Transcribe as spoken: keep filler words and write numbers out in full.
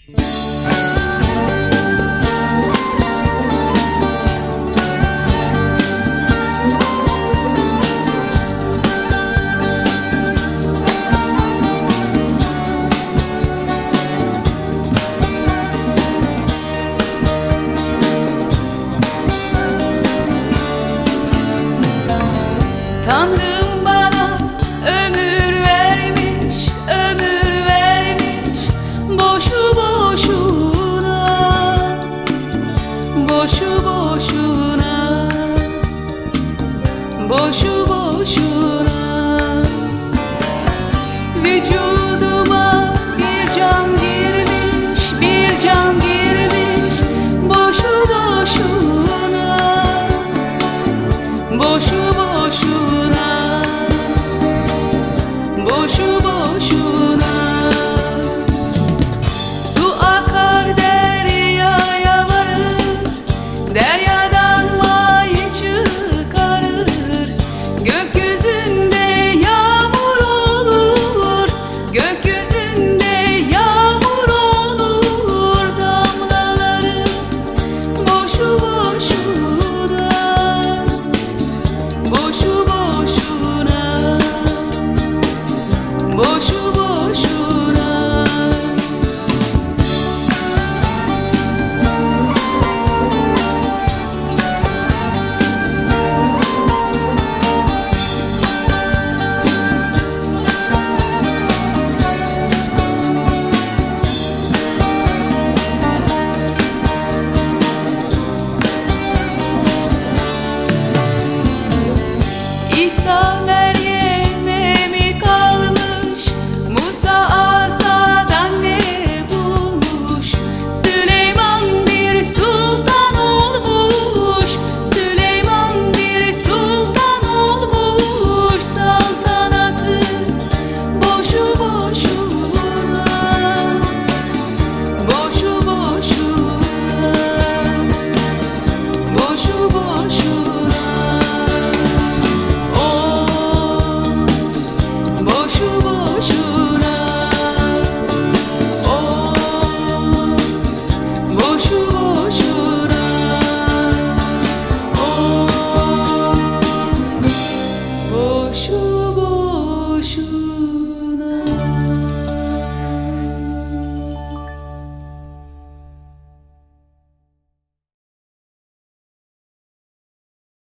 Tanrım bana ömür vermiş, ömür vermiş boşu boşuna, boşu boşuna, boşu boşuna. Vücuduma bir can girmiş, bir can girmiş boşu boşuna, boşu boşuna, boşu boşuna. Su akar deryaya varır, deryadan vay çıkarır. Gökyüzünde yağmur olur, gökyüzünde